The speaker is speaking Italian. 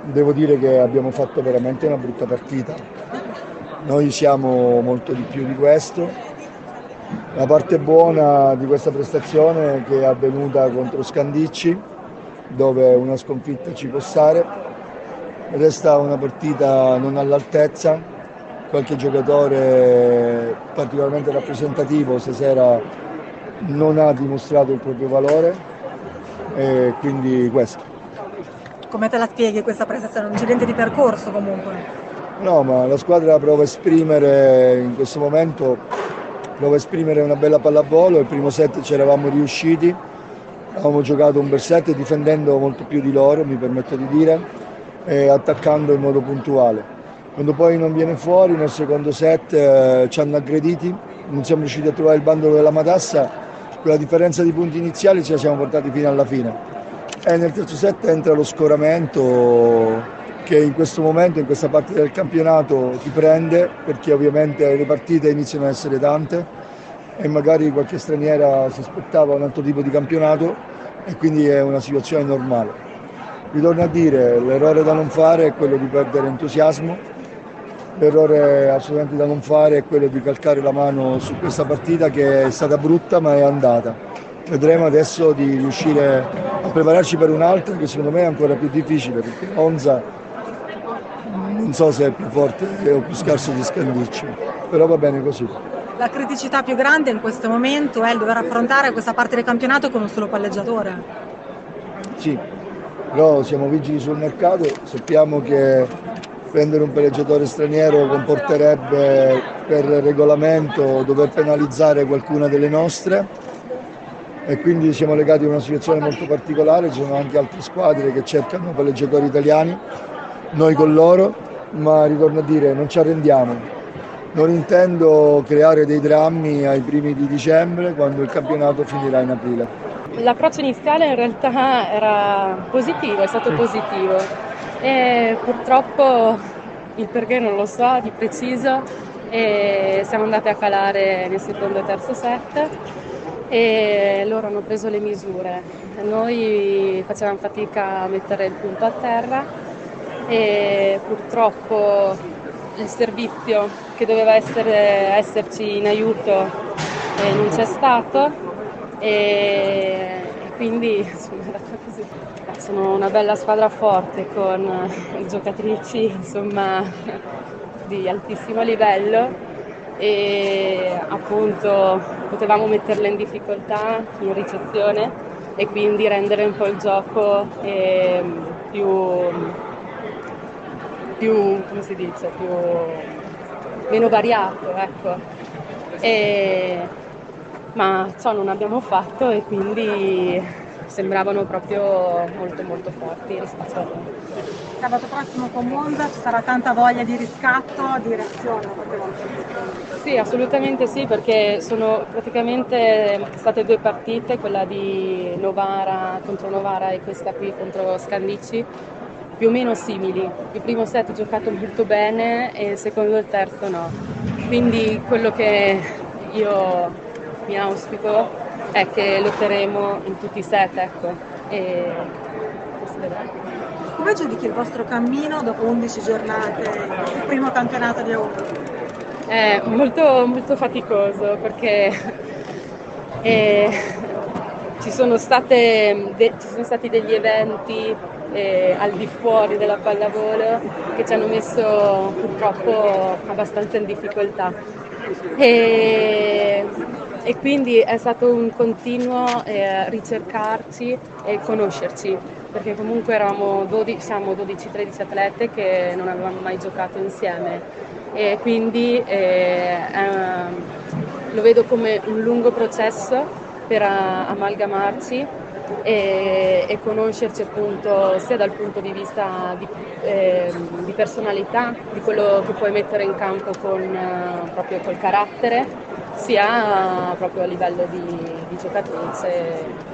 Devo dire che abbiamo fatto veramente una brutta partita. Noi siamo molto di più di questo. La parte buona di questa prestazione che è avvenuta contro Scandicci, dove una sconfitta ci può stare. Resta una partita non all'altezza. Qualche giocatore particolarmente rappresentativo stasera non ha dimostrato il proprio valore e quindi questo. Come te la spieghi questa prestazione? Un incidente di percorso comunque. No, ma la squadra prova a esprimere in questo momento, prova a esprimere una bella pallavolo. Il primo set ci eravamo riusciti, avevamo giocato un bel set difendendo molto più di loro, mi permetto di dire, e attaccando in modo puntuale. Quando poi non viene fuori, nel secondo set ci hanno aggrediti, non siamo riusciti a trovare il bandolo della matassa, quella differenza di punti iniziali ce la siamo portati fino alla fine. E nel terzo set entra lo scoramento che in questo momento, in questa parte del campionato, ti prende perché ovviamente le partite iniziano ad essere tante e magari qualche straniera si aspettava un altro tipo di campionato e quindi è una situazione normale. Ritorno a dire, l'errore da non fare è quello di perdere entusiasmo, l'errore assolutamente da non fare è quello di calcare la mano su questa partita che è stata brutta ma è andata. Vedremo adesso di riuscire a prepararci per un'altra che secondo me è ancora più difficile perché Monza non so se è più forte o più scarso di Scandicci, però va bene così. La criticità più grande in questo momento è il dover affrontare questa parte del campionato con un solo palleggiatore. Sì, però siamo vigili sul mercato, sappiamo che prendere un palleggiatore straniero comporterebbe per regolamento dover penalizzare qualcuna delle nostre e quindi siamo legati a una situazione molto particolare, ci sono anche altre squadre che cercano palleggiatori italiani, noi con loro, ma ritorno a dire non ci arrendiamo. Non intendo creare dei drammi ai primi di dicembre quando il campionato finirà in aprile. L'approccio iniziale in realtà era positivo, è stato positivo e purtroppo il perché non lo so di preciso e siamo andati a calare nel secondo e terzo set e loro hanno preso le misure. Noi facevamo fatica a mettere il punto a terra e purtroppo il servizio che doveva esserci in aiuto non c'è stato e quindi insomma, è andata così. Sono una bella squadra forte con giocatrici insomma di altissimo livello e appunto potevamo metterle in difficoltà in ricezione e quindi rendere un po' il gioco più come si dice, meno variato, ecco. Ma ciò non abbiamo fatto e quindi sembravano proprio molto molto forti rispetto a noi. Sabato prossimo con Monza ci sarà tanta voglia di riscatto, di reazione. Sì, assolutamente sì, perché sono praticamente state due partite, quella di Novara contro Novara e questa qui contro Scandicci, più o meno simili. Il primo set giocato molto bene e il secondo e il terzo no. Quindi quello che io mi auspico è che lotteremo in tutti i set, ecco. E si vedrà. Come giudichi il vostro cammino dopo 11 giornate, il primo campionato di A1? È molto, molto faticoso perché ci sono stati degli eventi al di fuori della pallavolo che ci hanno messo purtroppo abbastanza in difficoltà e quindi è stato un continuo ricercarci e conoscerci perché comunque siamo 12-13 atlete che non avevamo mai giocato insieme e quindi lo vedo come un lungo processo per amalgamarci e conoscerci appunto sia dal punto di vista di personalità, di quello che puoi mettere in campo proprio col carattere, sia proprio a livello di giocatrice.